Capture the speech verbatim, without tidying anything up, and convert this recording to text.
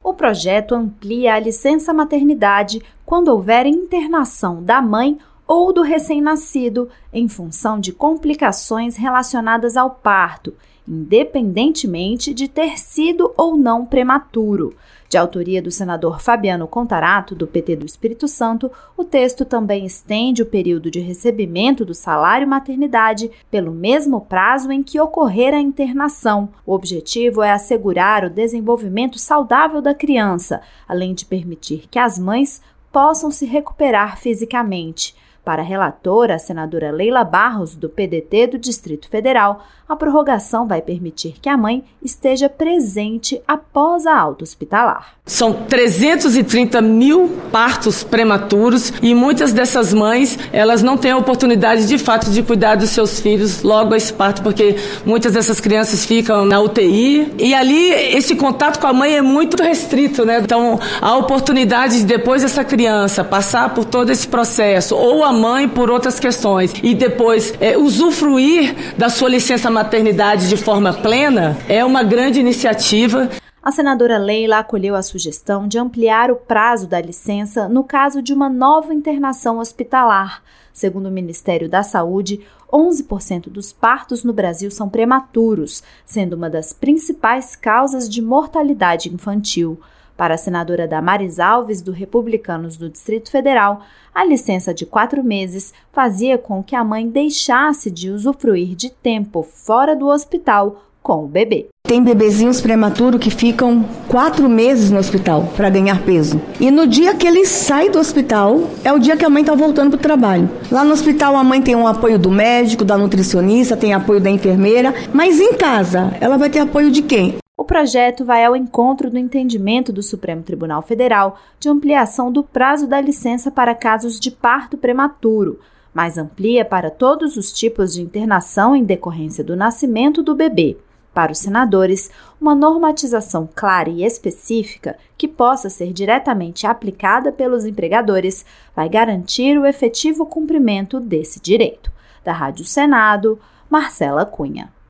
O projeto amplia a licença maternidade quando houver internação da mãe ou do recém-nascido em função de complicações relacionadas ao parto, independentemente de ter sido ou não prematuro. De autoria do senador Fabiano Contarato, do P T do Espírito Santo, o texto também estende o período de recebimento do salário maternidade pelo mesmo prazo em que ocorrer a internação. O objetivo é assegurar o desenvolvimento saudável da criança, além de permitir que as mães possam se recuperar fisicamente. Para a relatora, a senadora Leila Barros, do P D T do Distrito Federal, a prorrogação vai permitir que a mãe esteja presente após a alta hospitalar. São trezentos e trinta mil partos prematuros e muitas dessas mães, elas não têm a oportunidade de fato de cuidar dos seus filhos logo a esse parto, porque muitas dessas crianças ficam na U T I e ali esse contato com a mãe é muito restrito, né? Então, a oportunidade de depois dessa criança passar por todo esse processo, ou a mãe por outras questões, e depois é, usufruir da sua licença maternidade de forma plena, é uma grande iniciativa. A senadora Leila acolheu a sugestão de ampliar o prazo da licença no caso de uma nova internação hospitalar. Segundo o Ministério da Saúde, onze por cento dos partos no Brasil são prematuros, sendo uma das principais causas de mortalidade infantil. Para a senadora Damares Alves, do Republicanos do Distrito Federal, a licença de quatro meses fazia com que a mãe deixasse de usufruir de tempo fora do hospital com o bebê. Tem bebezinhos prematuros que ficam quatro meses no hospital para ganhar peso. E no dia que ele sai do hospital, é o dia que a mãe está voltando para o trabalho. Lá no hospital a mãe tem um apoio do médico, da nutricionista, tem apoio da enfermeira, mas em casa ela vai ter apoio de quem? O projeto vai ao encontro do entendimento do Supremo Tribunal Federal de ampliação do prazo da licença para casos de parto prematuro, mas amplia para todos os tipos de internação em decorrência do nascimento do bebê. Para os senadores, uma normatização clara e específica que possa ser diretamente aplicada pelos empregadores vai garantir o efetivo cumprimento desse direito. Da Rádio Senado, Marcela Cunha.